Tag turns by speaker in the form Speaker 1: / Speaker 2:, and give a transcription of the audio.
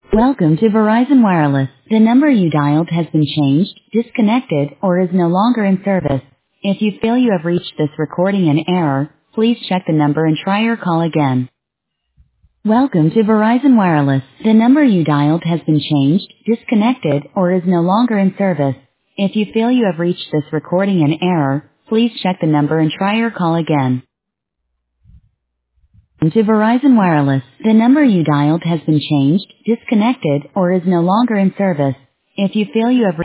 Speaker 1: Welcome to Verizon Wireless. The number you dialed has been changed, disconnected, or is no longer in service. If you feel you have reached this recording in error, please check the number and try your call again. Welcome to Verizon Wireless. The number you dialed has been changed, disconnected, or is no longer in service. If you feel you have reached this recording in error, please check the number and try your call again. To Verizon Wireless, the number you dialed has been changed, disconnected, or is no longer in service. If you feel you have